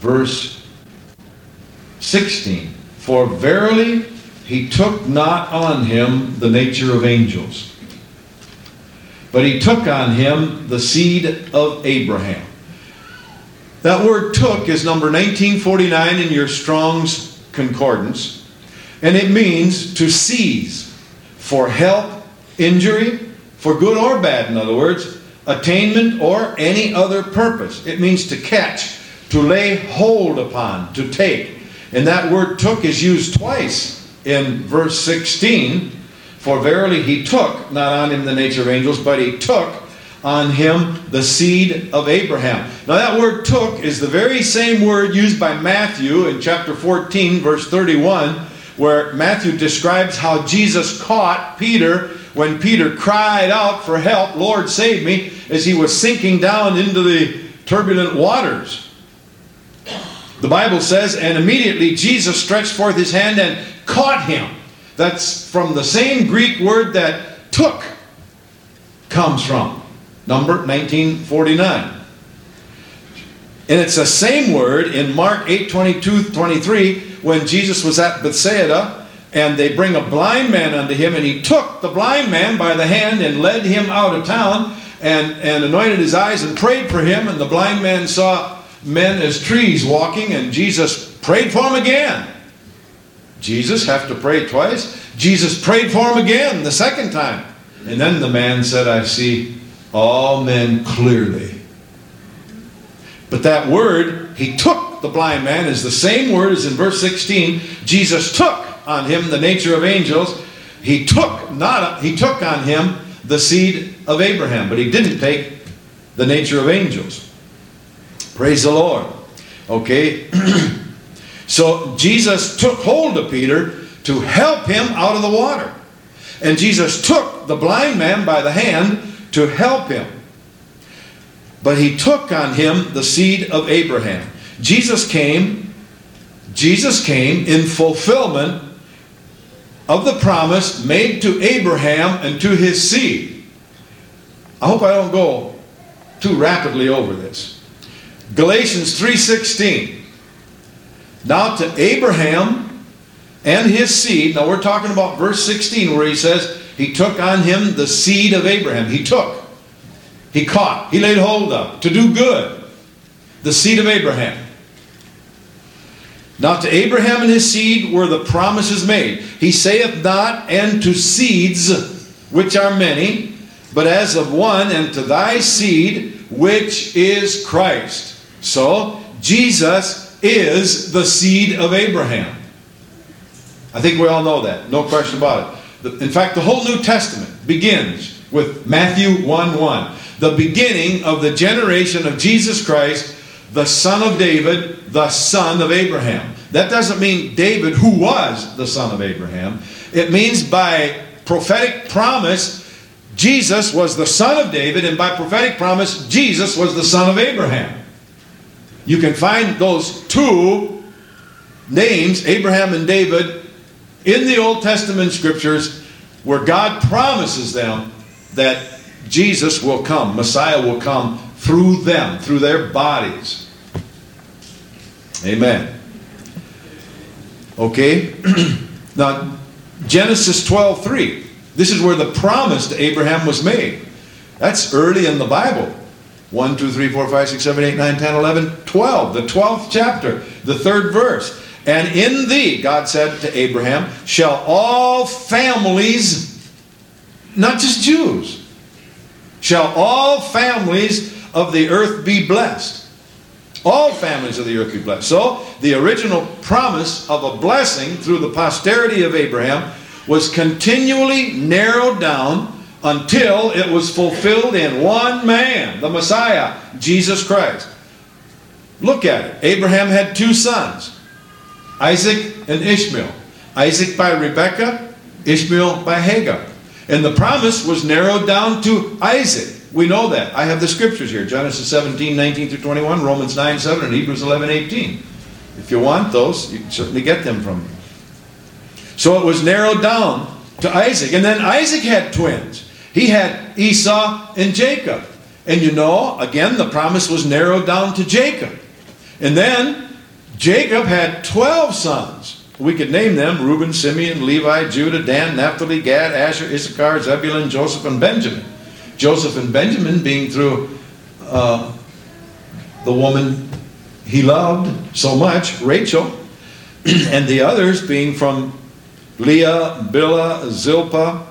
verse 16. For verily he took not on him the nature of angels, but he took on him the seed of Abraham. That word took is number 1949 in your Strong's Concordance, and it means to seize for help, injury, for good or bad, in other words, attainment or any other purpose. It means to catch, to lay hold upon, to take. And that word took is used twice in verse 16. For verily he took not on him the nature of angels, but he took on him the seed of Abraham. Now that word took is the very same word used by Matthew in chapter 14, verse 31, where Matthew describes how Jesus caught Peter when Peter cried out for help, Lord, save me, as he was sinking down into the turbulent waters. The Bible says, and immediately Jesus stretched forth his hand and caught him. That's from the same Greek word that took comes from. Number 1949. And it's the same word in Mark 8:22-23 when Jesus was at Bethsaida and they bring a blind man unto him, and he took the blind man by the hand and led him out of town and anointed his eyes and prayed for him, and the blind man saw men as trees walking, and Jesus prayed for him again. Jesus have to pray twice? Jesus prayed for him again the second time. And then the man said, I see all men clearly. But that word, he took the blind man, is the same word as in verse 16. Jesus took on him the nature of angels. He took on him the seed of Abraham, but he didn't take the nature of angels. Praise the Lord. Okay. So Jesus took hold of Peter to help him out of the water. And Jesus took the blind man by the hand to help him. But he took on him the seed of Abraham. Jesus came in fulfillment of the promise made to Abraham and to his seed. I hope I don't go too rapidly over this. Galatians 3:16. Now to Abraham and his seed. Now we're talking about verse 16 where he says he took on him the seed of Abraham. He took. He caught. He laid hold of. To do good. The seed of Abraham. Now to Abraham and his seed were the promises made. He saith not, and to seeds, which are many, but as of one, and to thy seed, which is Christ. So, Jesus is the seed of Abraham. I think we all know that. No question about it. In fact, the whole New Testament begins with Matthew 1:1. The beginning of the generation of Jesus Christ, the son of David, the son of Abraham. That doesn't mean David, who was the son of Abraham. It means by prophetic promise, Jesus was the son of David, and by prophetic promise, Jesus was the son of Abraham. You can find those two names, Abraham and David, in the Old Testament scriptures where God promises them that Jesus will come, Messiah will come through them, through their bodies. Amen. Okay. Now, Genesis 12:3. This is where the promise to Abraham was made. That's early in the Bible. 1, 2, 3, 4, 5, 6, 7, 8, 9, 10, 11, 12. The 12th chapter, the 3rd verse. And in thee, God said to Abraham, shall all families, not just Jews, shall all families of the earth be blessed. All families of the earth be blessed. So, the original promise of a blessing through the posterity of Abraham was continually narrowed down until it was fulfilled in one man, the Messiah, Jesus Christ. Look at it. Abraham had 2 sons, Isaac and Ishmael. Isaac by Rebekah, Ishmael by Hagar. And the promise was narrowed down to Isaac. We know that. I have the scriptures here. Genesis 17, 19 through 21, Romans 9, 7, and Hebrews 11, 18. If you want those, you can certainly get them from me. So it was narrowed down to Isaac. And then Isaac had twins. He had Esau and Jacob. And you know, again, the promise was narrowed down to Jacob. And then Jacob had 12 sons. We could name them: Reuben, Simeon, Levi, Judah, Dan, Naphtali, Gad, Asher, Issachar, Zebulun, Joseph, and Benjamin. Joseph and Benjamin being through the woman he loved so much, Rachel, and the others being from Leah, Bilhah, Zilpah.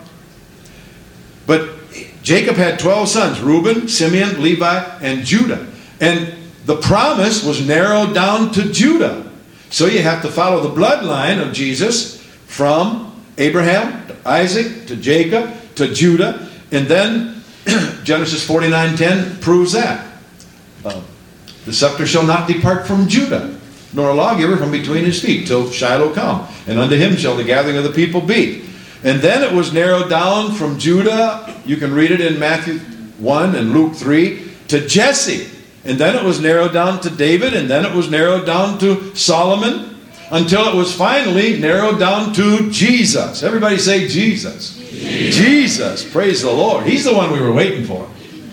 But Jacob had 12 sons: Reuben, Simeon, Levi, and Judah. And the promise was narrowed down to Judah. So you have to follow the bloodline of Jesus from Abraham to Isaac to Jacob to Judah. And then Genesis 49:10 proves that. The scepter shall not depart from Judah, nor a lawgiver from between his feet, till Shiloh come. And unto him shall the gathering of the people be. And then it was narrowed down from Judah. You can read it in Matthew 1 and Luke 3, to Jesse. And then it was narrowed down to David, and then it was narrowed down to Solomon, until it was finally narrowed down to Jesus. Everybody say Jesus. Jesus. Praise the Lord. He's the one we were waiting for.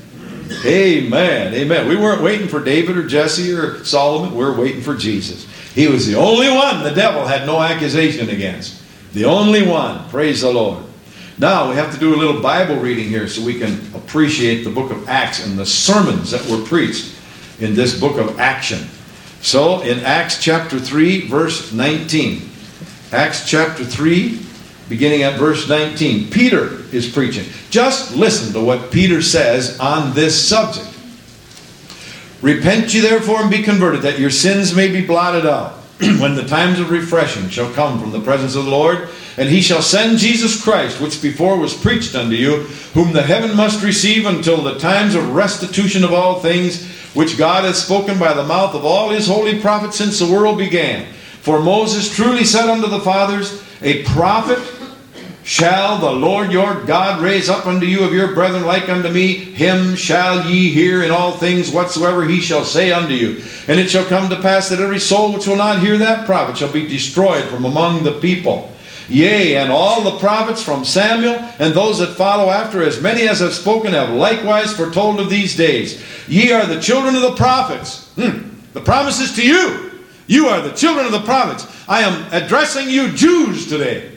Amen. Amen. We weren't waiting for David or Jesse or Solomon. We were waiting for Jesus. He was the only one the devil had no accusation against. The only one. Praise the Lord. Now we have to do a little Bible reading here so we can appreciate the book of Acts and the sermons that were preached in this book of action. So in Acts chapter 3 verse 19. Acts chapter 3 beginning at verse 19. Peter is preaching. Just listen to what Peter says on this subject. Repent ye therefore and be converted, that your sins may be blotted out, when the times of refreshing shall come from the presence of the Lord. And he shall send Jesus Christ, which before was preached unto you, whom the heaven must receive until the times of restitution of all things, which God hath spoken by the mouth of all his holy prophets since the world began. For Moses truly said unto the fathers, a prophet shall the Lord your God raise up unto you of your brethren like unto me. Him shall ye hear in all things whatsoever he shall say unto you. And it shall come to pass that every soul which will not hear that prophet shall be destroyed from among the people. Yea, and all the prophets from Samuel and those that follow after, as many as have spoken, have likewise foretold of these days. Ye are the children of the prophets. The promise is to you. You are the children of the prophets. I am addressing you Jews today.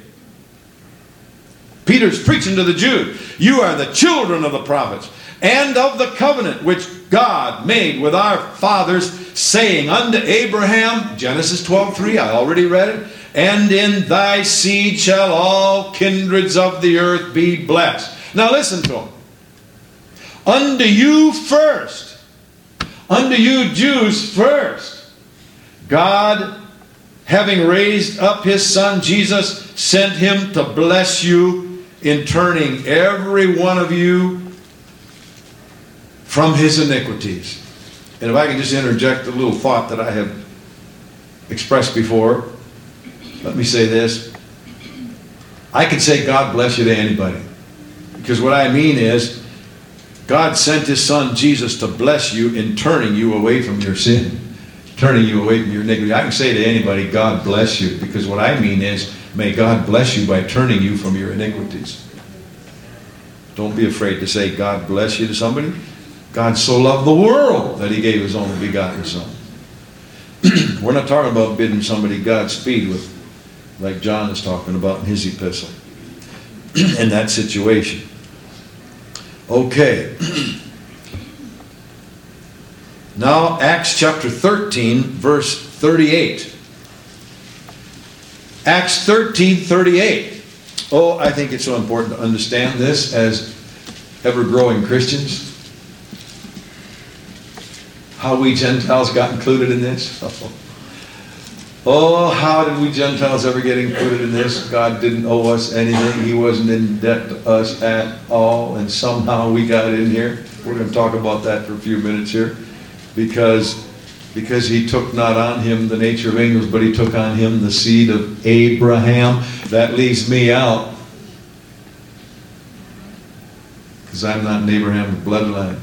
Peter's preaching to the Jews. You are the children of the prophets, and of the covenant which God made with our fathers, saying unto Abraham, Genesis 12:3, I already read it, and in thy seed shall all kindreds of the earth be blessed. Now listen to him. Unto you first, unto you Jews first, God, having raised up his son Jesus, sent him to bless you in turning every one of you from his iniquities. And if I can just interject a little thought that I have expressed before, let me say this. I can say God bless you to anybody. Because what I mean is, God sent his son Jesus to bless you in turning you away from your sin, turning you away from your iniquity. I can say to anybody, God bless you, because what I mean is, may God bless you by turning you from your iniquities. Don't be afraid to say God bless you to somebody. God so loved the world that he gave his only begotten son. We're not talking about bidding somebody Godspeed with, like John is talking about in his epistle. In that situation. Okay. Now Acts chapter 13 verse 38. Acts 13:38. Oh, I think it's so important to understand this as ever-growing Christians. How we Gentiles got included in this. Oh, how did we Gentiles ever get included in this? God didn't owe us anything. He wasn't in debt to us at all. And somehow we got in here. We're going to talk about that for a few minutes here. Because he took not on him the nature of angels, but he took on him the seed of Abraham. That leaves me out, because I'm not in Abraham's bloodline.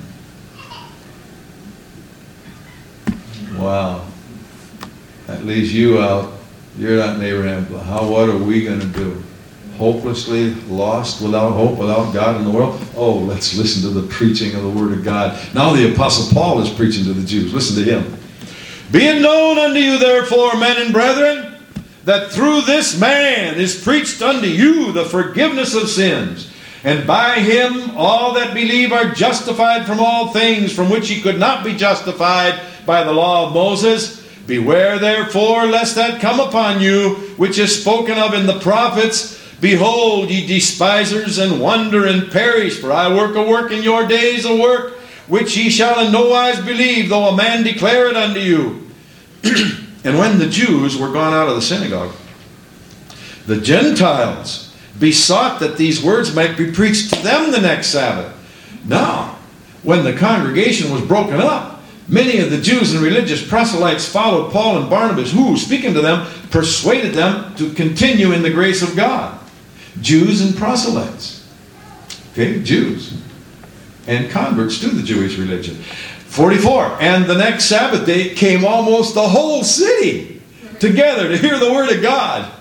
Wow. That leaves you out. You're not in Abraham's bloodline. What are we going to do? Hopelessly lost, without hope, without God in the world? Oh, let's listen to the preaching of the Word of God. Now the Apostle Paul is preaching to the Jews. Listen to him. Be it known unto you, therefore, men and brethren, that through this man is preached unto you the forgiveness of sins. And by him all that believe are justified from all things from which ye could not be justified by the law of Moses. Beware therefore lest that come upon you, which is spoken of in the prophets. Behold, ye despisers, and wonder and perish. For I work a work in your days, a work which ye shall in no wise believe, though a man declare it unto you. And when the Jews were gone out of the synagogue, the Gentiles besought that these words might be preached to them the next Sabbath. Now, when the congregation was broken up, many of the Jews and religious proselytes followed Paul and Barnabas, who, speaking to them, persuaded them to continue in the grace of God. Jews and proselytes. Okay, Jews. And converts to the Jewish religion. 44. And the next Sabbath day came almost the whole city together to hear the word of God.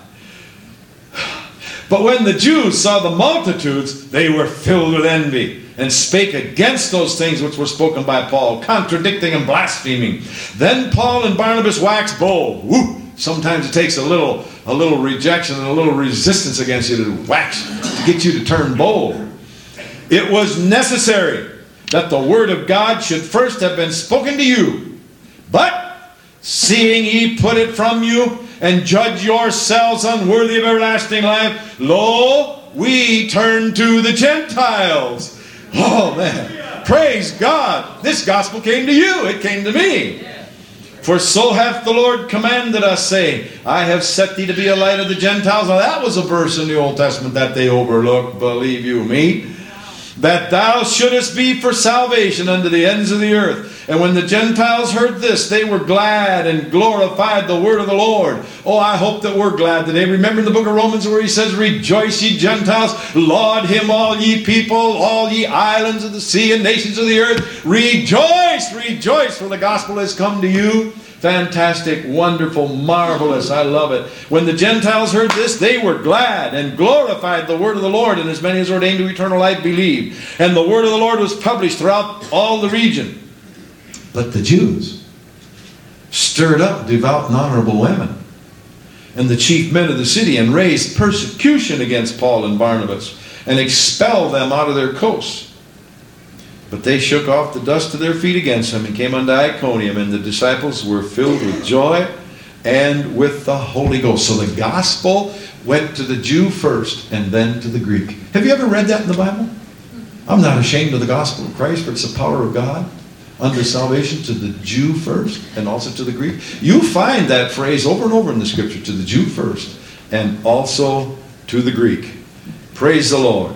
But when the Jews saw the multitudes, they were filled with envy, and spake against those things which were spoken by Paul, contradicting and blaspheming. Then Paul and Barnabas waxed bold. Woo! Sometimes it takes a little rejection and a little resistance against you to wax, to get you to turn bold. It was necessary that the word of God should first have been spoken to you. But seeing ye put it from you, and judge yourselves unworthy of everlasting life, lo, we turn to the Gentiles. Oh man, praise God. This gospel came to you, it came to me. For so hath the Lord commanded us, saying, I have set thee to be a light of the Gentiles. Now that was a verse in the Old Testament that they overlooked, believe you me. That thou shouldest be for salvation unto the ends of the earth. And when the Gentiles heard this, they were glad and glorified the word of the Lord. Oh, I hope that we're glad today. Remember in the book of Romans where he says, Rejoice ye Gentiles, laud him all ye people, all ye islands of the sea and nations of the earth. Rejoice, rejoice, for the gospel has come to you. Fantastic, wonderful, marvelous. I love it. When the Gentiles heard this, they were glad and glorified the word of the Lord, and as many as ordained to eternal life believed. And the word of the Lord was published throughout all the region. But the Jews stirred up devout and honorable women and the chief men of the city, and raised persecution against Paul and Barnabas, and expelled them out of their coasts. But they shook off the dust of their feet against them, and came unto Iconium, and the disciples were filled with joy and with the Holy Ghost. So the gospel went to the Jew first, and then to the Greek. Have you ever read that in the Bible? I'm not ashamed of the gospel of Christ, for it's the power of God unto salvation to the Jew first, and also to the Greek. You find that phrase over and over in the Scripture, to the Jew first, and also to the Greek. Praise the Lord.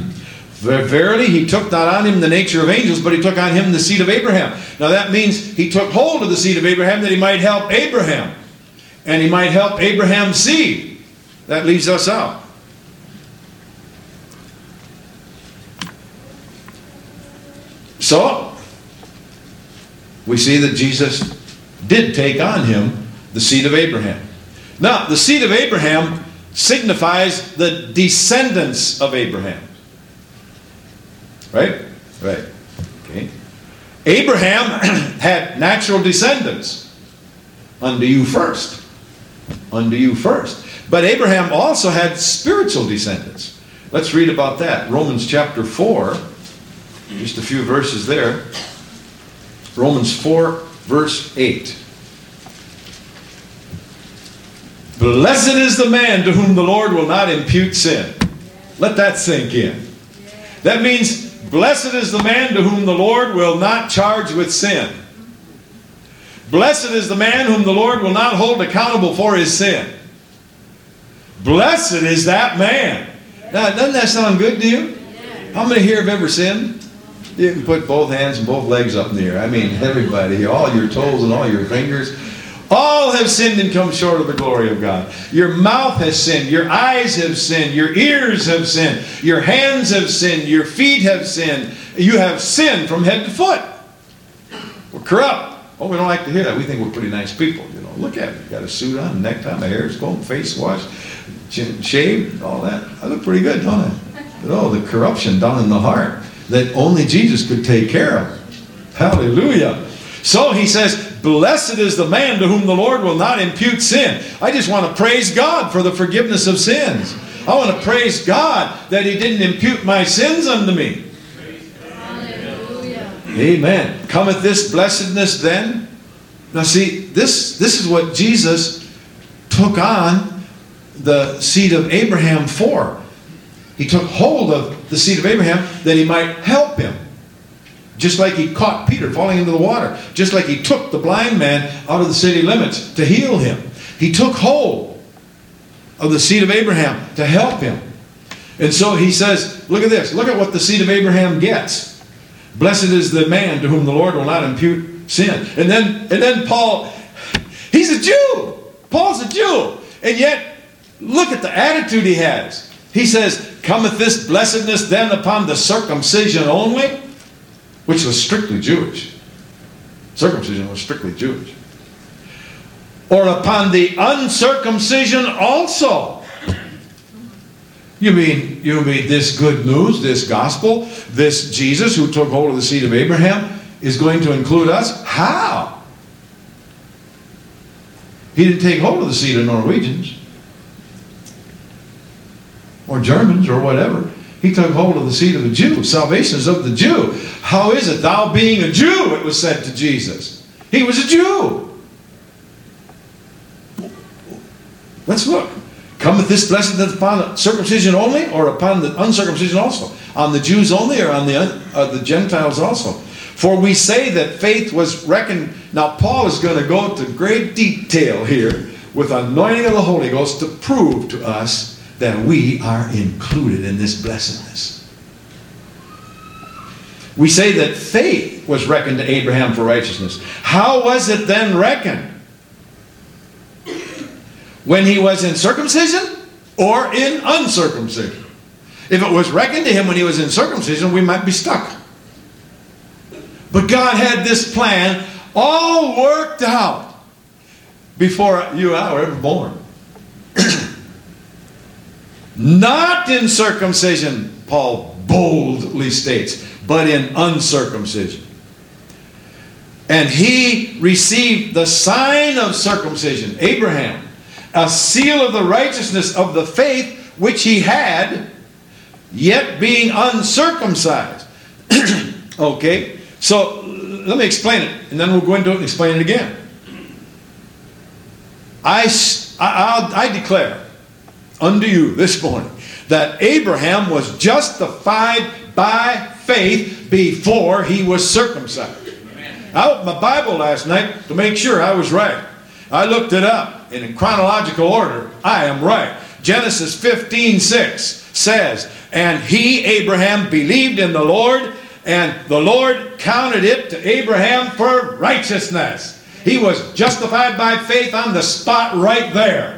Verily, he took not on him the nature of angels, but he took on him the seed of Abraham. Now that means he took hold of the seed of Abraham, that he might help Abraham. And he might help Abraham's seed. That leaves us out. So, we see that Jesus did take on him the seed of Abraham. Now, the seed of Abraham signifies the descendants of Abraham. Right? Right. Okay. Abraham had natural descendants. Unto you first. Unto you first. But Abraham also had spiritual descendants. Let's read about that. Romans chapter 4. Just a few verses there. Romans 4, verse 8. Blessed is the man to whom the Lord will not impute sin. Let that sink in. That means, blessed is the man to whom the Lord will not charge with sin. Blessed is the man whom the Lord will not hold accountable for his sin. Blessed is that man. Now, doesn't that sound good to you? How many here have ever sinned? You can put both hands and both legs up in the air. I mean, everybody, all your toes and all your fingers. All have sinned and come short of the glory of God. Your mouth has sinned. Your eyes have sinned. Your ears have sinned. Your hands have sinned. Your feet have sinned. You have sinned from head to foot. We're corrupt. Oh, we don't like to hear that. We think we're pretty nice people. You know, look at me. Got a suit on, necktie, my hair's combed, face washed, chin shaved, all that. I look pretty good, don't I? But oh, the corruption down in the heart that only Jesus could take care of. Hallelujah. So he says, blessed is the man to whom the Lord will not impute sin. I just want to praise God for the forgiveness of sins. I want to praise God that He didn't impute my sins unto me. Hallelujah. Amen. Cometh this blessedness then? Now see, this is what Jesus took on the seed of Abraham for. He took hold of the seed of Abraham that He might help him. Just like He caught Peter falling into the water. Just like He took the blind man out of the city limits to heal him. He took hold of the seed of Abraham to help him. And so He says, look at this. Look at what the seed of Abraham gets. Blessed is the man to whom the Lord will not impute sin. And then Paul, he's a Jew. Paul's a Jew. And yet, look at the attitude he has. He says, cometh this blessedness then upon the circumcision only? Which was strictly Jewish. Circumcision was strictly Jewish. Or upon the uncircumcision also? You mean this good news, this gospel, this Jesus who took hold of the seed of Abraham is going to include us? How? He didn't take hold of the seed of Norwegians or Germans or whatever. He took hold of the seed of the Jew. Salvation is of the Jew. How is it, thou being a Jew, it was said to Jesus. He was a Jew. Let's look. Cometh this blessedness upon the circumcision only, or upon the uncircumcision also? On the Jews only, or on the Gentiles also? For we say that faith was reckoned. Now Paul is going to go into great detail here with anointing of the Holy Ghost to prove to us that we are included in this blessedness. We say that faith was reckoned to Abraham for righteousness. How was it then reckoned? When he was in circumcision or in uncircumcision? If it was reckoned to him when he was in circumcision, we might be stuck. But God had this plan all worked out before you and I were ever born. Not in circumcision, Paul boldly states, but in uncircumcision. And he received the sign of circumcision, Abraham, a seal of the righteousness of the faith which he had, yet being uncircumcised. Okay, so let me explain it, and then we'll go into it and explain it again. I declare unto you this morning that Abraham was justified by faith before he was circumcised. I opened my Bible last night to make sure I was right. I looked it up, and in chronological order, I am right. Genesis 15:6 says, and he, Abraham, believed in the Lord, and the Lord counted it to Abraham for righteousness. He was justified by faith on the spot right there.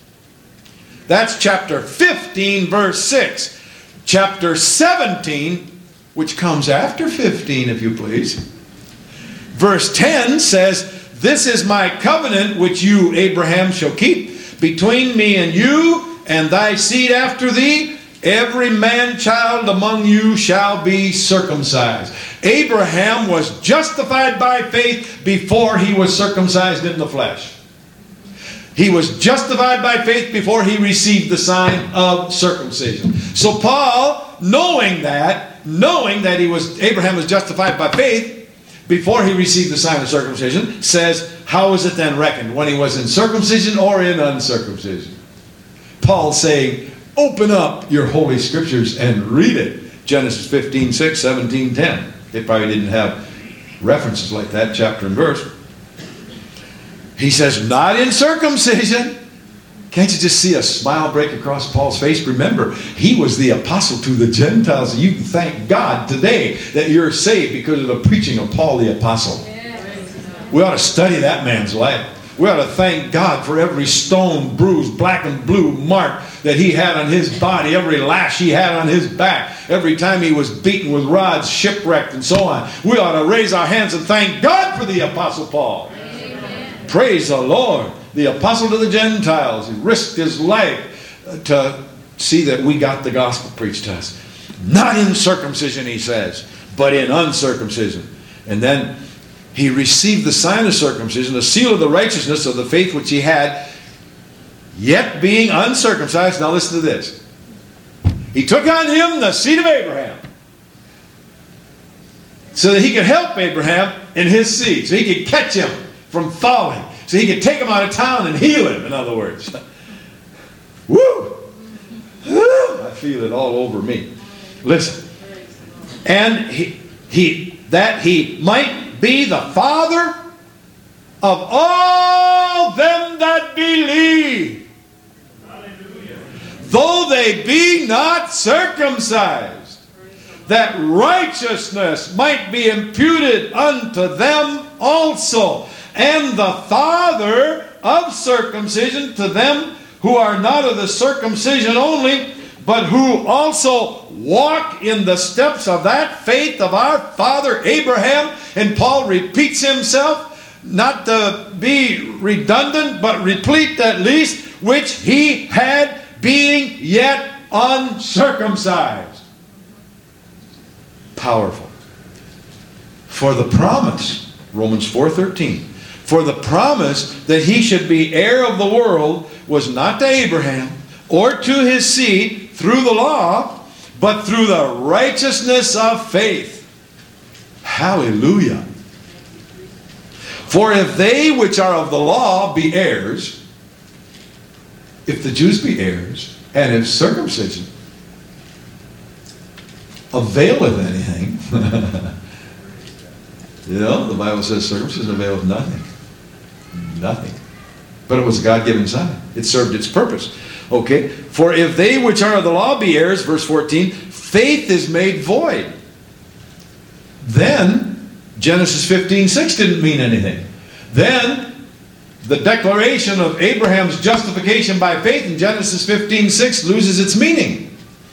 That's chapter 15, verse 6. Chapter 17, which comes after 15, if you please. Verse 10 says, this is my covenant which you, Abraham, shall keep between me and you and thy seed after thee. Every man-child among you shall be circumcised. Abraham was justified by faith before he was circumcised in the flesh. He was justified by faith before he received the sign of circumcision. So Paul, knowing that Abraham was justified by faith before he received the sign of circumcision, says, how is it then reckoned? When he was in circumcision or in uncircumcision? Paul's saying, open up your Holy Scriptures and read it. Genesis 15:6, 17:10. They probably didn't have references like that, chapter and verse. He says, not in circumcision. Can't you just see a smile break across Paul's face? Remember, he was the apostle to the Gentiles. You can thank God today that you're saved because of the preaching of Paul the apostle. We ought to study that man's life. We ought to thank God for every stone, bruise, black and blue mark that he had on his body, every lash he had on his back, every time he was beaten with rods, shipwrecked, and so on. We ought to raise our hands and thank God for the apostle Paul. Amen. Praise the Lord. The apostle to the Gentiles. He risked his life to see that we got the gospel preached to us. Not in circumcision, he says, but in uncircumcision. And then he received the sign of circumcision, the seal of the righteousness of the faith which he had, yet being uncircumcised. Now listen to this. He took on him the seed of Abraham, so that he could help Abraham in his seed, so he could catch him from falling, so he could take him out of town and heal him, in other words. Woo! Woo! I feel it all over me. Listen. And that he might be the father of all them that believe, though they be not circumcised, that righteousness might be imputed unto them also, and the father of circumcision to them who are not of the circumcision only, but who also walk in the steps of that faith of our father Abraham. And Paul repeats himself, not to be redundant, but replete at least, which he had, being yet uncircumcised. Powerful. For the promise, Romans 4:13, for the promise that he should be heir of the world was not to Abraham or to his seed through the law, but through the righteousness of faith. Hallelujah. For if they which are of the law be heirs, if the Jews be heirs, and if circumcision availeth anything, the Bible says circumcision availeth nothing. Nothing. But it was a God-given sign. It served its purpose. Okay? For if they which are of the law be heirs, verse 14, faith is made void. Then, Genesis 15:6 didn't mean anything. Then, the declaration of Abraham's justification by faith in Genesis 15:6 loses its meaning.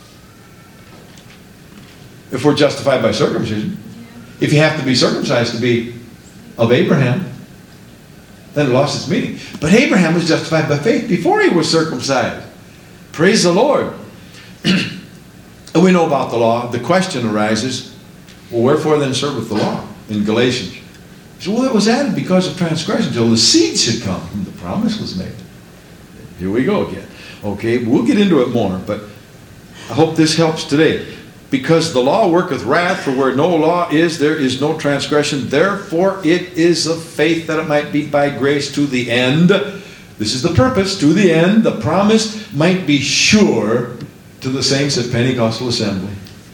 If we're justified by circumcision, if you have to be circumcised to be of Abraham, then it lost its meaning. But Abraham was justified by faith before he was circumcised. Praise the Lord. And we know about the law. The question arises, well, wherefore then serveth the law? In Galatians. So, well, it was added because of transgression till the seed should come whom the promise was made. Here we go again. Okay, we'll get into it more, but I hope this helps today. Because the law worketh wrath, for where no law is, there is no transgression. Therefore it is of faith that it might be by grace to the end. This is the purpose, to the end. The promise might be sure to the saints at Pentecostal assembly.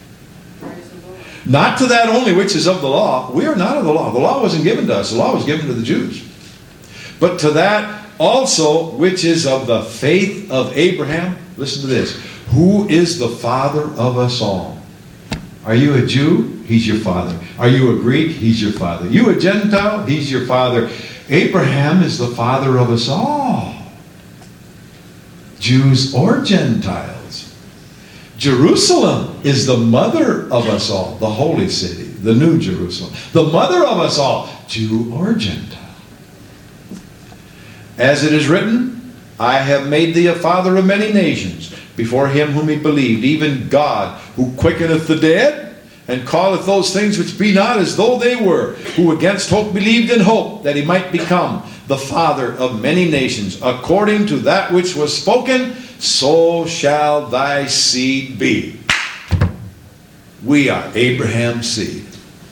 Not to that only which is of the law. We are not of the law. The law wasn't given to us. The law was given to the Jews. But to that also which is of the faith of Abraham. Listen to this. Who is the father of us all? Are you a Jew? He's your father. Are you a Greek? He's your father. You a Gentile? He's your father. Abraham is the father of us all. Jews or Gentiles. Jerusalem is the mother of us all. The holy city. The new Jerusalem. The mother of us all. Jew or Gentile. As it is written, I have made thee a father of many nations, before him whom he believed, even God, who quickeneth the dead, and calleth those things which be not as though they were, who against hope believed in hope, that he might become the father of many nations, according to that which was spoken, so shall thy seed be. We are Abraham's seed.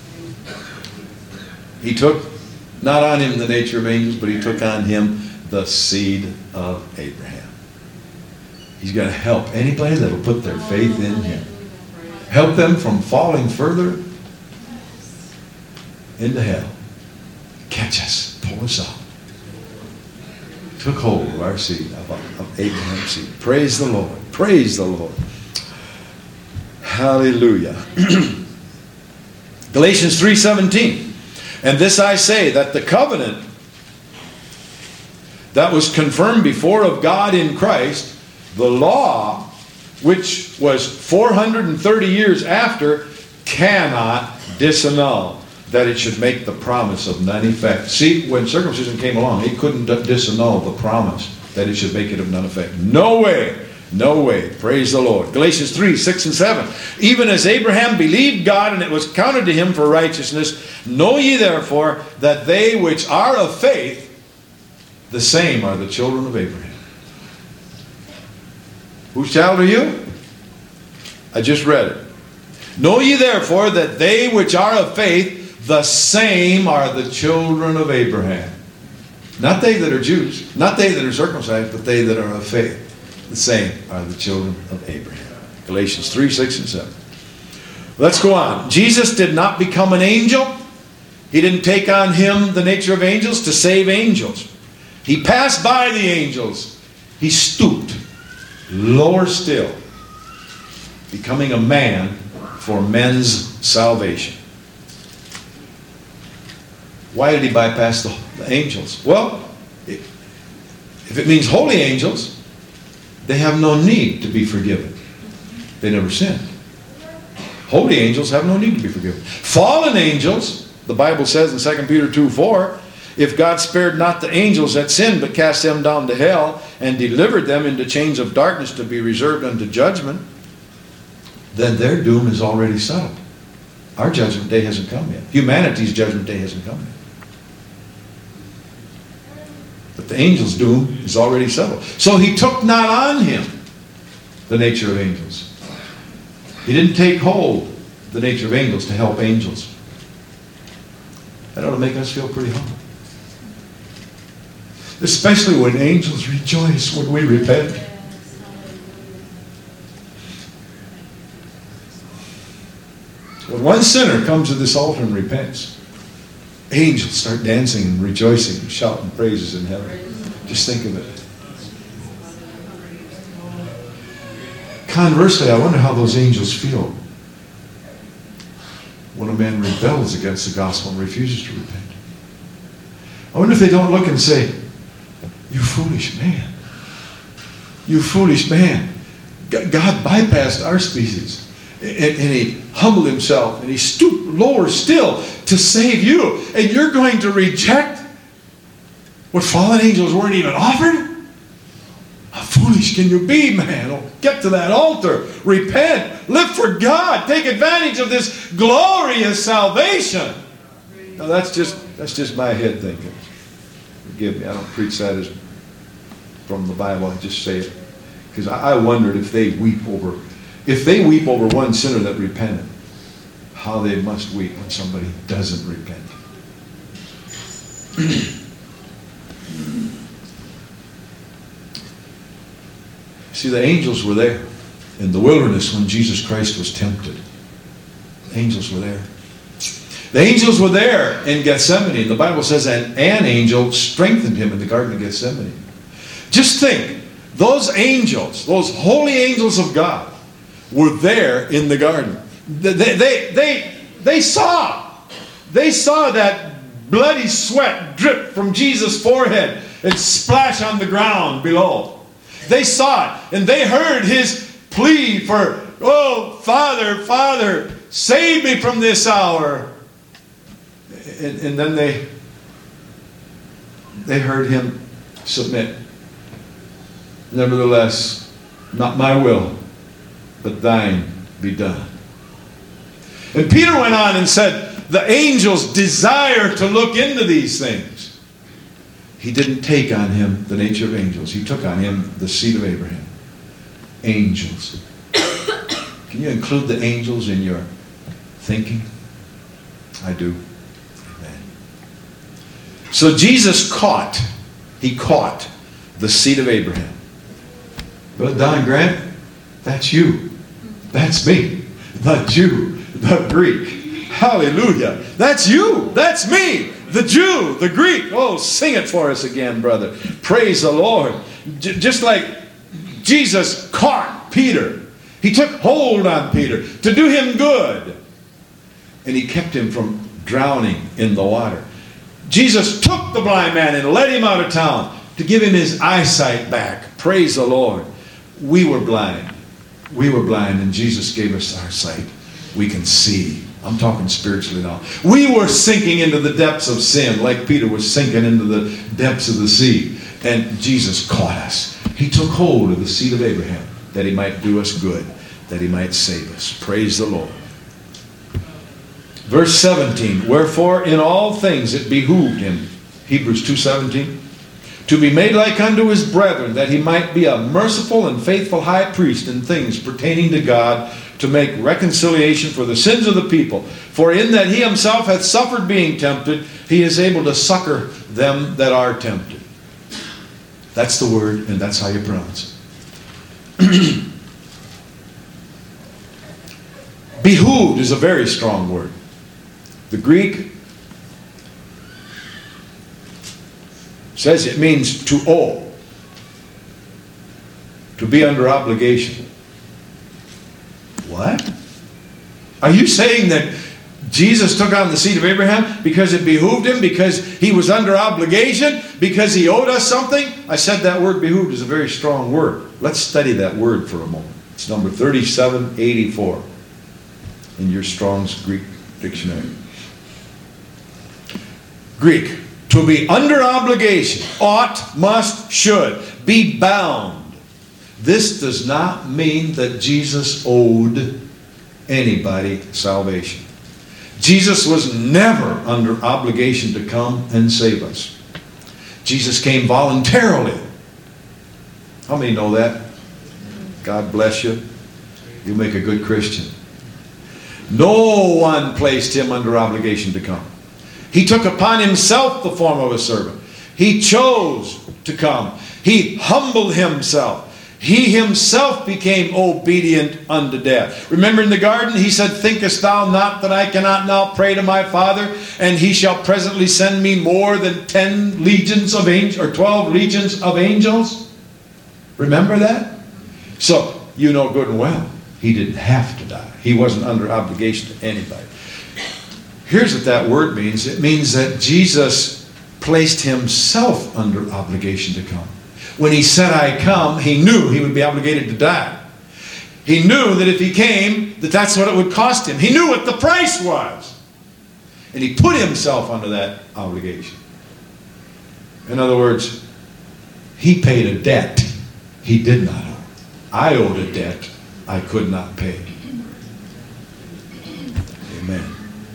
He took not on him the nature of angels, but he took on him the seed of Abraham. He's going to help anybody that will put their faith in him. Help them from falling further into hell. Catch us. Pull us out. Took hold of our seed, of Abraham's seed. Praise the Lord. Praise the Lord. Hallelujah. Galatians 3:17. And this I say, that the covenant that was confirmed before of God in Christ, the law, which was 430 years after, cannot disannul, that it should make the promise of none effect. See, when circumcision came along, it couldn't disannul the promise that it should make it of none effect. No way No way. Praise the Lord. Galatians 3, 6 and 7. Even as Abraham believed God, and it was counted to him for righteousness, know ye therefore that they which are of faith, the same are the children of Abraham. Whose child are you? I just read it. Know ye therefore that they which are of faith, the same are the children of Abraham. Not they that are Jews, not they that are circumcised, but they that are of faith. The same are the children of Abraham. Galatians 3, 6 and 7. Let's go on. Jesus did not become an angel. He didn't take on him the nature of angels to save angels. He passed by the angels. He stooped lower still, becoming a man for men's salvation. Why did he bypass the angels? Well, if it means holy angels, they have no need to be forgiven. They never sinned. Holy angels have no need to be forgiven. Fallen angels, the Bible says in 2 Peter 2, 4, if God spared not the angels that sinned, but cast them down to hell, and delivered them into chains of darkness to be reserved unto judgment, then their doom is already settled. Our judgment day hasn't come yet. Humanity's judgment day hasn't come yet. But the angel's doom is already settled. So he took not on him the nature of angels. He didn't take hold of the nature of angels to help angels. That ought to make us feel pretty humble. Especially when angels rejoice when we repent. When one sinner comes to this altar and repents, angels start dancing and rejoicing and shouting praises in heaven. Just think of it. Conversely, I wonder how those angels feel when a man rebels against the gospel and refuses to repent. I wonder if they don't look and say, "You foolish man. You foolish man. God bypassed our species. And he humbled himself and he stooped lower still to save you. And you're going to reject what fallen angels weren't even offered? How foolish can you be, man? Oh, get to that altar. Repent. Live for God. Take advantage of this glorious salvation." Now that's just my head thinking. Forgive me. I don't preach that as from the Bible. I just say it because I wondered if they weep over one sinner that repented, how they must weep when somebody doesn't repent. See, the angels were there in the wilderness when Jesus Christ was tempted. The angels were there. The angels were there in Gethsemane. The Bible says that an angel strengthened him in the Garden of Gethsemane. Just think, those angels, those holy angels of God, were there in the garden. They saw that bloody sweat drip from Jesus' forehead and splash on the ground below. They saw it, and they heard his plea for, "Oh, Father, Father, save me from this hour." And then they heard him submit. "Nevertheless, not my will, but thine be done." And Peter went on and said, the angels desire to look into these things. He didn't take on him the nature of angels. He took on him the seed of Abraham. Angels. Can you include the angels in your thinking? I do. Amen. So Jesus caught the seed of Abraham. But Don Grant, that's you. That's me. The Jew, the Greek. Hallelujah. That's you. That's me. The Jew, the Greek. Oh, sing it for us again, brother. Praise the Lord. Just like Jesus caught Peter. He took hold on Peter to do him good. And he kept him from drowning in the water. Jesus took the blind man and led him out of town to give him his eyesight back. Praise the Lord. We were blind. We were blind, and Jesus gave us our sight. We can see. I'm talking spiritually now. We were sinking into the depths of sin like Peter was sinking into the depths of the sea. And Jesus caught us. He took hold of the seed of Abraham. that he might do us good, that he might save us. Praise the Lord. Verse 17, wherefore in all things it behooved him, Hebrews 2:17, to be made like unto his brethren, that he might be a merciful and faithful high priest in things pertaining to God, to make reconciliation for the sins of the people. For in that he himself hath suffered being tempted, he is able to succor them that are tempted. That's the word, and that's how you pronounce it. Behooved is a very strong word. The Greek says it means to owe, to be under obligation. What? Are you saying that Jesus took on the seed of Abraham because it behooved him, because he was under obligation, because he owed us something? I said that word behooved is a very strong word. Let's study that word for a moment. It's number 3784 in your Strong's Greek dictionary. Greek, to be under obligation, ought, must, should, be bound. This does not mean that Jesus owed anybody salvation. Jesus was never under obligation to come and save us. Jesus came voluntarily. How many know that? God bless you. You make a good Christian. No one placed him under obligation to come. He took upon himself the form of a servant. He chose to come. He humbled himself. He himself became obedient unto death. Remember in the garden, he said, thinkest thou not that I cannot now pray to my Father, and he shall presently send me more than 10 legions of angels, or 12 legions of angels? Remember that? So, you know good and well, he didn't have to die. He wasn't under obligation to anybody. Here's what that word means. It means that Jesus placed himself under obligation to come. When he said, I come, he knew he would be obligated to die. He knew that if he came, that's what it would cost him. He knew what the price was. And he put himself under that obligation. In other words, he paid a debt he did not owe. I owed a debt I could not pay. Amen.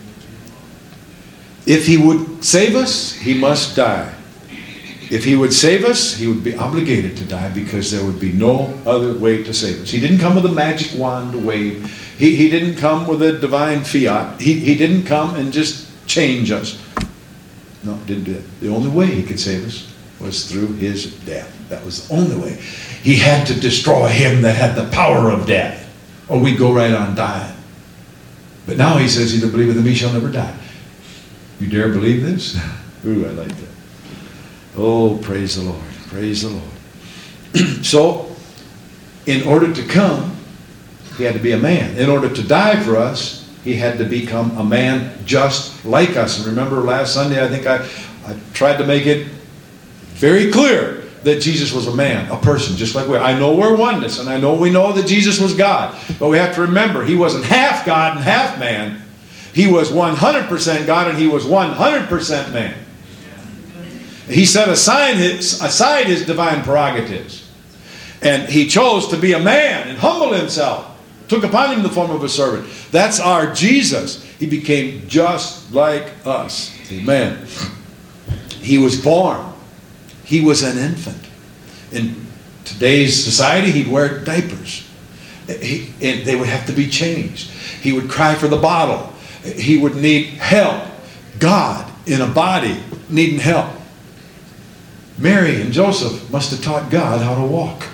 If he would save us, he must die. If he would save us, he would be obligated to die, because there would be no other way to save us. He didn't come with a magic wand to wave. He didn't come with a divine fiat. He didn't come and just change us. No, didn't do that. The only way he could save us was through his death. That was the only way. He had to destroy him that had the power of death, or we'd go right on dying. But now he says, he that believeth in me shall never die. You dare believe this? Ooh, I like that. Oh, praise the Lord. Praise the Lord. So, in order to come, he had to be a man. In order to die for us, he had to become a man just like us. And remember last Sunday, I think I tried to make it very clear that Jesus was a man, a person, just like we are. I know we're oneness, and I know we know that Jesus was God. But we have to remember, he wasn't half God and half man. He was 100% God, and he was 100% man. He set aside his divine prerogatives. And he chose to be a man and humble himself. Took upon him the form of a servant. That's our Jesus. He became just like us. Amen. He was born. He was an infant. In today's society, he'd wear diapers. And they would have to be changed. He would cry for the bottle. He would need help. God in a body needing help. Mary and Joseph must have taught God how to walk.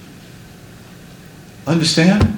Understand?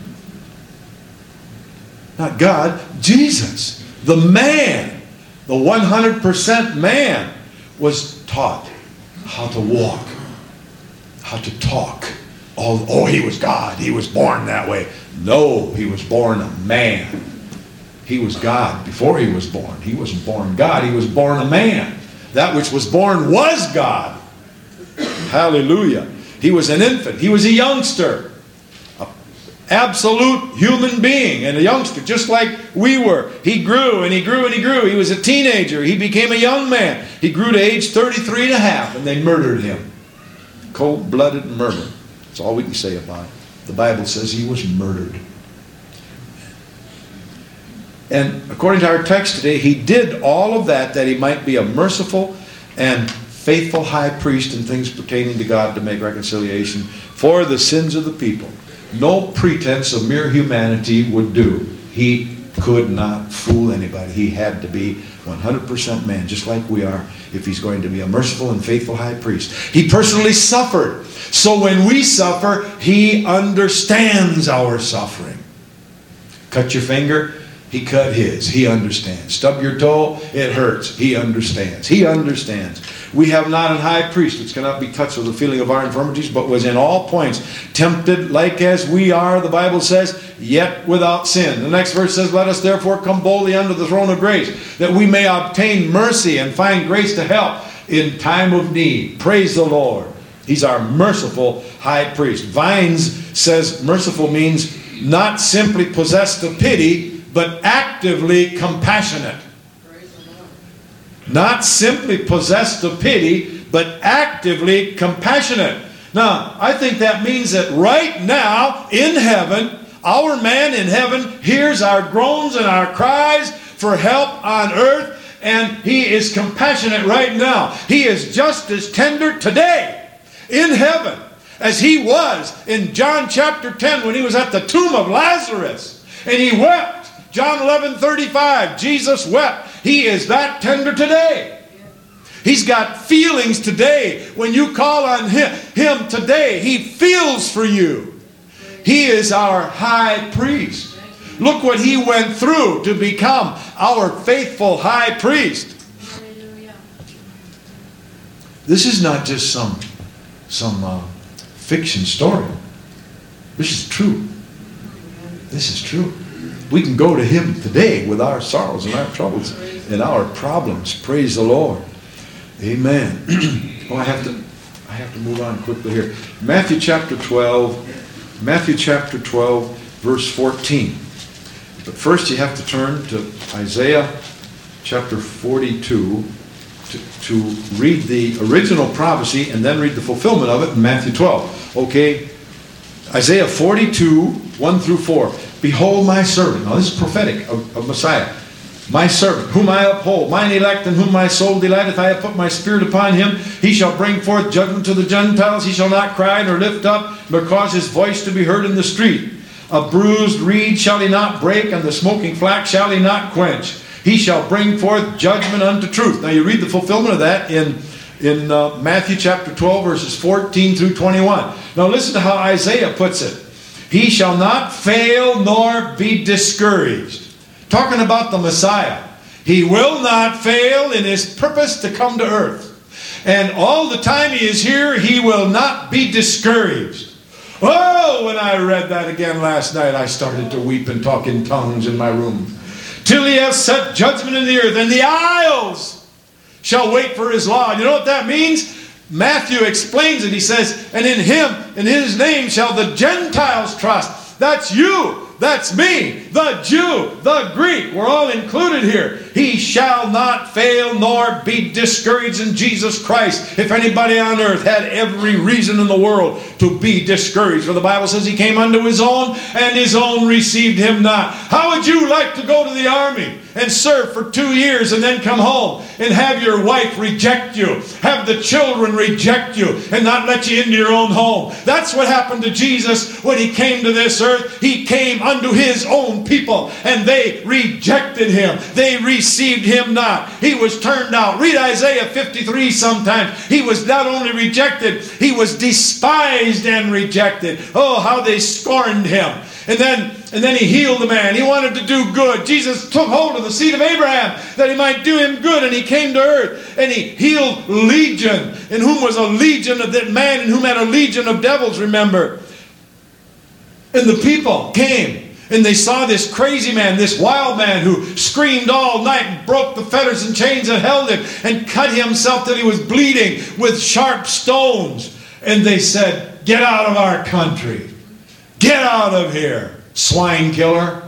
Not God, Jesus. The man, the 100% man, was taught how to walk, how to talk. Oh, he was God. He was born that way. No, he was born a man. He was God before he was born. He wasn't born God. He was born a man. That which was born was God. Hallelujah. He was an infant. He was a youngster. An absolute human being and a youngster, just like we were. He grew and he grew and he grew. He was a teenager. He became a young man. He grew to age 33 and a half, and they murdered him. Cold-blooded murder. That's all we can say about it. the Bible says he was murdered. And according to our text today, he did all of that he might be a merciful and faithful high priest in things pertaining to God to make reconciliation for the sins of the people. No pretense of mere humanity would do. He could not fool anybody. He had to be 100% man, just like we are, if he's going to be a merciful and faithful high priest. He personally suffered. So when we suffer, he understands our suffering. Cut your finger, he cut his. He understands. Stub your toe, it hurts. He understands. He understands. We have not an high priest which cannot be touched with the feeling of our infirmities, but was in all points tempted like as we are, the Bible says, yet without sin. The next verse says, let us therefore come boldly unto the throne of grace, that we may obtain mercy and find grace to help in time of need. Praise the Lord. He's our merciful high priest. Vines says merciful means not simply possessed of pity, but actively compassionate. Not simply possessed of pity, but actively compassionate. Now, I think that means that right now in heaven, our man in heaven hears our groans and our cries for help on earth, and he is compassionate right now. He is just as tender today in heaven as he was in John chapter 10 when he was at the tomb of Lazarus, and he wept. John 11:35, Jesus wept. He is that tender today. He's got feelings today. When you call on him today, he feels for you. He is our high priest. Look what he went through to become our faithful high priest. This is not just some fiction story. This is true. This is true. We can go to him today with our sorrows and our troubles and our problems. Praise the Lord. Amen. Oh, I have to move on quickly here. Matthew chapter 12, verse 14. But first you have to turn to Isaiah chapter 42 to read the original prophecy and then read the fulfillment of it in Matthew 12. Okay? Isaiah 42, 1 through 4. Behold my servant. Now this is prophetic of Messiah. My servant, whom I uphold, mine elect, in whom my soul delighteth. I have put my spirit upon him. He shall bring forth judgment to the Gentiles. He shall not cry nor lift up, nor cause his voice to be heard in the street. A bruised reed shall he not break, and the smoking flax shall he not quench. He shall bring forth judgment unto truth. Now you read the fulfillment of that in Matthew chapter 12, verses 14 through 21. Now listen to how Isaiah puts it. He shall not fail nor be discouraged. Talking about the Messiah. He will not fail in his purpose to come to earth. And all the time he is here, he will not be discouraged. Oh, when I read that again last night, I started to weep and talk in tongues in my room. Till he has set judgment in the earth, and the isles shall wait for his law. You know what that means? Matthew explains it. He says, and in him, in his name, shall the Gentiles trust. That's you. That's me. The Jew, the Greek. We're all included here. He shall not fail nor be discouraged in Jesus Christ. If anybody on earth had every reason in the world to be discouraged. For the Bible says he came unto his own, and his own received him not. How would you like to go to the army and serve for 2 years and then come home and have your wife reject you, have the children reject you, and not let you into your own home? That's what happened to Jesus when he came to this earth. He came unto his own people, and they rejected him. They received him not. He was turned out. Read Isaiah 53 sometimes. He was not only rejected, he was despised and rejected. Oh, how they scorned him. And then he healed the man. He wanted to do good. Jesus took hold of the seed of Abraham that he might do him good. And he came to earth and he healed Legion, in whom was a legion of that man, in whom had a legion of devils, remember. And the people came and they saw this crazy man, this wild man who screamed all night and broke the fetters and chains that held him and cut himself till he was bleeding with sharp stones. And they said, get out of our country. Get out of here, swine killer.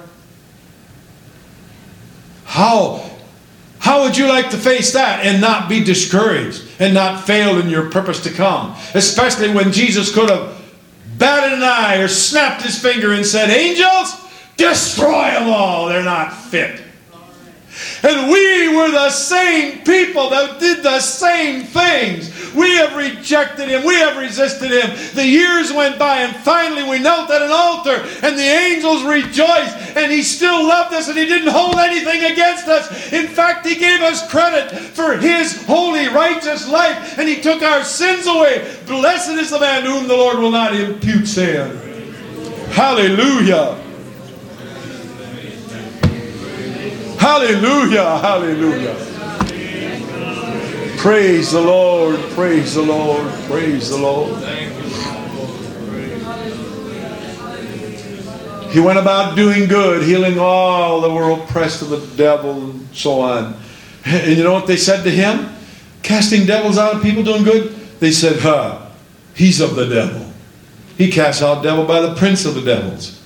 How would you like to face that and not be discouraged and not fail in your purpose to come? Especially when Jesus could have batted an eye or snapped his finger and said, angels, destroy them all. They're not fit. And we were the same people that did the same things. We have rejected Him. We have resisted Him. The years went by and finally we knelt at an altar and the angels rejoiced, and He still loved us and He didn't hold anything against us. In fact, He gave us credit for His holy, righteous life, and He took our sins away. Blessed is the man to whom the Lord will not impute sin. Hallelujah. Hallelujah, hallelujah. Praise the Lord, praise the Lord, praise the Lord. He went about doing good, healing all that were oppressed of the devil and so on. And you know what they said to Him? Casting devils out of people, doing good? They said, he's of the devil. He casts out devil by the prince of the devils.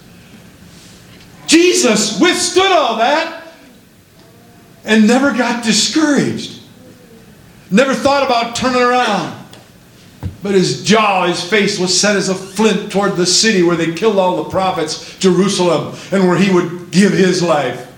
Jesus withstood all that and never got discouraged. Never thought about turning around. But his jaw, his face was set as a flint toward the city where they killed all the prophets, Jerusalem, and where he would give his life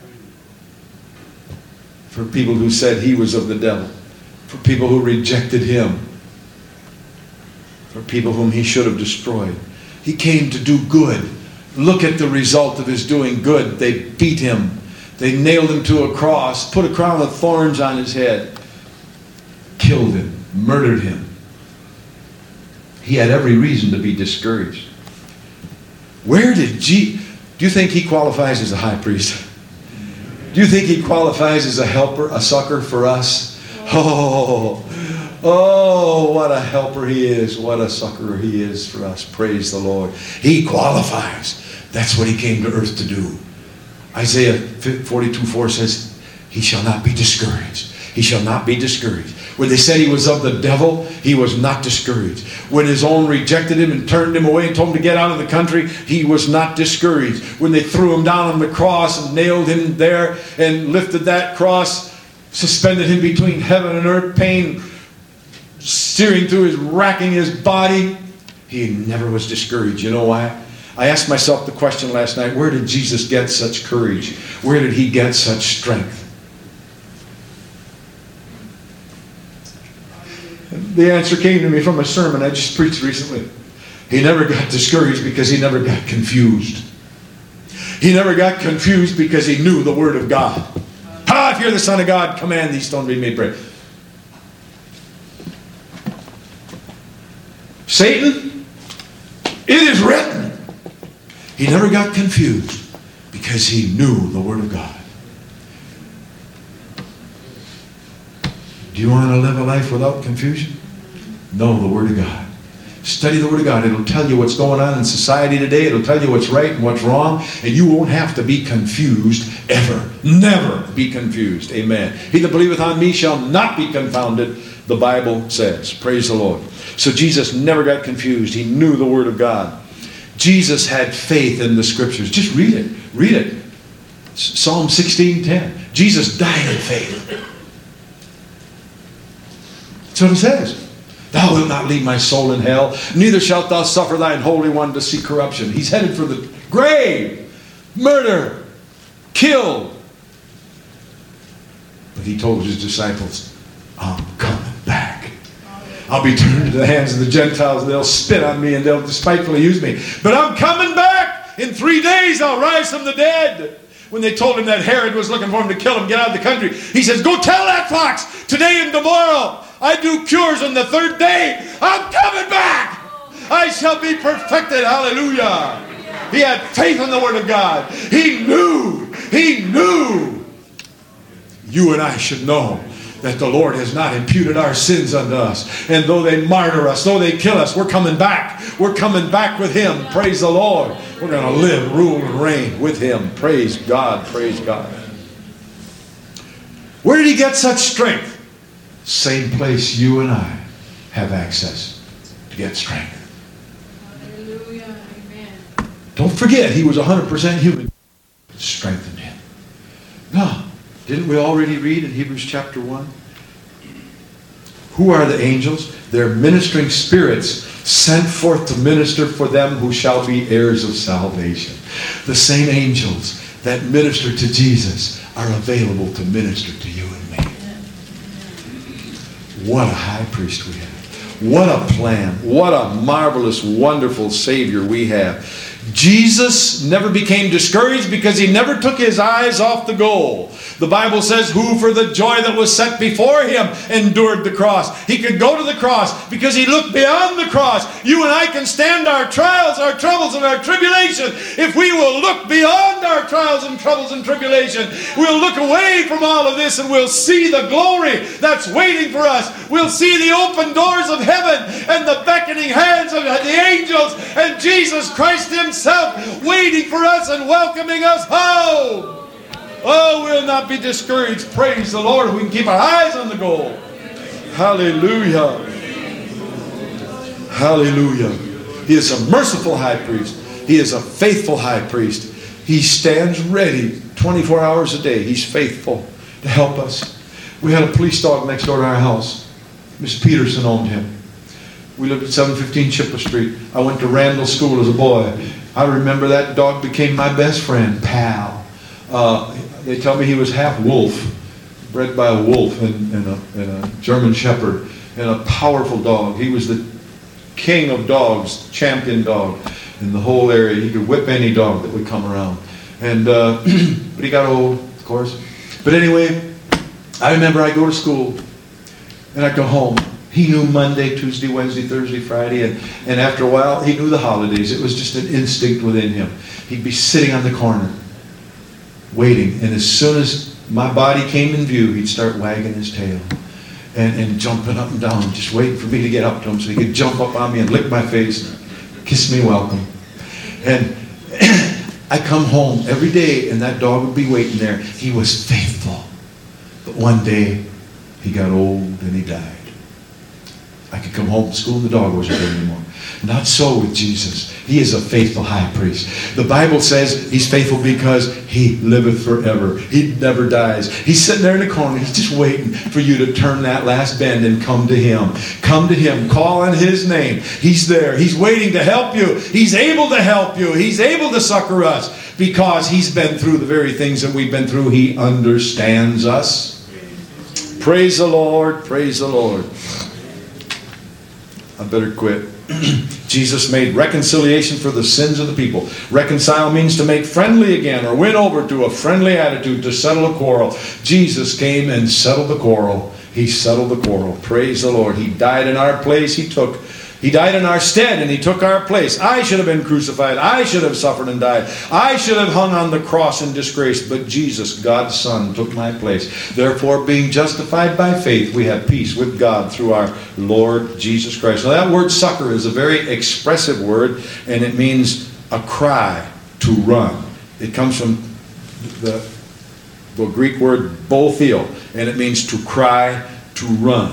for people who said he was of the devil, for people who rejected him, for people whom he should have destroyed. He came to do good. Look at the result of his doing good. They beat him. They nailed him to a cross, put a crown of thorns on his head, killed him, murdered him. He had every reason to be discouraged. Do you think he qualifies as a high priest? Do you think he qualifies as a helper, a succor for us? Oh, what a helper he is. What a succor he is for us. Praise the Lord. He qualifies. That's what he came to earth to do. Isaiah 42:4 says, he shall not be discouraged. He shall not be discouraged. When they said he was of the devil, he was not discouraged. When his own rejected him and turned him away and told him to get out of the country, he was not discouraged. When they threw him down on the cross and nailed him there and lifted that cross, suspended him between heaven and earth, pain searing through racking his body, he never was discouraged. You know why? I asked myself the question last night, where did Jesus get such courage? Where did he get such strength? The answer came to me from a sermon I just preached recently. He never got discouraged because he never got confused. He never got confused because he knew the Word of God. If you're the Son of God, command these stones be made bread. Satan, it is written. He never got confused because he knew the Word of God. Do you want to live a life without confusion? Know the Word of God. Study the Word of God. It'll tell you what's going on in society today. It'll tell you what's right and what's wrong. And you won't have to be confused ever. Never be confused. Amen. He that believeth on me shall not be confounded, the Bible says. Praise the Lord. So Jesus never got confused. He knew the Word of God. Jesus had faith in the Scriptures. Just read it. Read it. Psalm 16:10. Jesus died in faith. That's what it says. Thou wilt not leave my soul in hell, neither shalt thou suffer thine Holy One to see corruption. He's headed for the grave, murder, killed. But he told his disciples, I'm coming back. I'll be turned into the hands of the Gentiles, and they'll spit on me, and they'll despitefully use me. But I'm coming back. In 3 days I'll rise from the dead. When they told him that Herod was looking for him to kill him, get out of the country, he says, go tell that fox, today and tomorrow I do cures on the third day. I'm coming back. I shall be perfected. Hallelujah. He had faith in the Word of God. He knew. You and I should know that the Lord has not imputed our sins unto us. And though they martyr us, though they kill us, we're coming back. We're coming back with Him. Praise the Lord. We're going to live, rule, and reign with Him. Praise God. Praise God. Where did He get such strength? Same place you and I have access to get strength. Hallelujah. Amen. Don't forget, He was 100% human. Strengthened Him. No. Didn't we already read in Hebrews chapter 1? Who are the angels? They're ministering spirits sent forth to minister for them who shall be heirs of salvation. The same angels that minister to Jesus are available to minister to you and me. What a high priest we have. What a plan. What a marvelous, wonderful Savior we have. Jesus never became discouraged because he never took his eyes off the goal. The Bible says, who for the joy that was set before him endured the cross. He could go to the cross because he looked beyond the cross. You and I can stand our trials, our troubles, and our tribulation if we will look beyond our trials and troubles and tribulation. We'll look away from all of this and we'll see the glory that's waiting for us. We'll see the open doors of heaven and the beckoning hands of the angels and Jesus Christ himself waiting for us and welcoming us home. Oh, we'll not be discouraged. Praise the Lord. We can keep our eyes on the goal. Hallelujah. Hallelujah. He is a merciful high priest. He is a faithful high priest. He stands ready 24 hours a day. He's faithful to help us. We had a police dog next door to our house. Miss Peterson owned him. We lived at 715 Chipper Street. I went to Randall School as a boy. I remember that dog became my best friend, Pal. They tell me he was half wolf, bred by a wolf and a German Shepherd, and a powerful dog. He was the king of dogs, champion dog in the whole area. He could whip any dog that would come around. And but he got old, of course. But anyway, I remember I'd go to school and I'd go home. He knew Monday, Tuesday, Wednesday, Thursday, Friday, and after a while, he knew the holidays. It was just an instinct within him. He'd be sitting on the corner, waiting, and as soon as my body came in view, he'd start wagging his tail and jumping up and down, just waiting for me to get up to him so he could jump up on me and lick my face, kiss me welcome. And I come home every day, and that dog would be waiting there. He was faithful. But one day, he got old and he died. I could come home from school and the dog wasn't there anymore. Not so with Jesus. He is a faithful high priest. The Bible says he's faithful because he liveth forever. He never dies. He's sitting there in the corner. He's just waiting for you to turn that last bend and come to him. Come to him. Call on his name. He's there. He's waiting to help you. He's able to help you. He's able to succor us because he's been through the very things that we've been through. He understands us. Praise the Lord. Praise the Lord. I better quit. Jesus made reconciliation for the sins of the people. Reconcile means to make friendly again or win over to a friendly attitude, to settle a quarrel. Jesus came and settled the quarrel. He settled the quarrel. Praise the Lord. He died in our place. He died in our stead and he took our place. I should have been crucified. I should have suffered and died. I should have hung on the cross in disgrace. But Jesus, God's Son, took my place. Therefore, being justified by faith, we have peace with God through our Lord Jesus Christ. Now that word succor is a very expressive word, and it means a cry, to run. It comes from the Greek word botheo, and it means to cry, to run.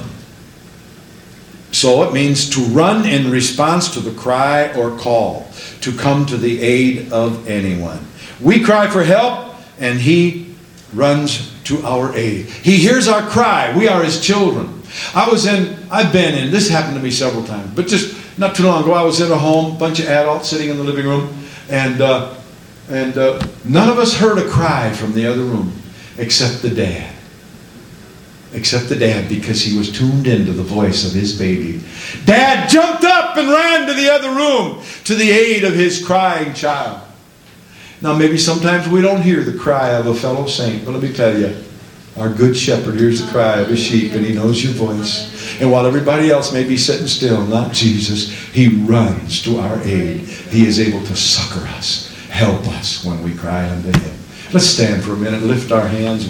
So it means to run in response to the cry or call, to come to the aid of anyone. We cry for help, and he runs to our aid. He hears our cry. We are his children. I've been in, this happened to me several times, but just not too long ago, I was in a home, bunch of adults sitting in the living room, and none of us heard a cry from the other room except the dad. Except the dad, because he was tuned into the voice of his baby. Dad jumped up and ran to the other room to the aid of his crying child. Now maybe sometimes we don't hear the cry of a fellow saint, but let me tell you, our good shepherd hears the cry of his sheep and he knows your voice. And while everybody else may be sitting still, not Jesus, he runs to our aid. He is able to succor us, help us when we cry unto him. Let's stand for a minute, lift our hands.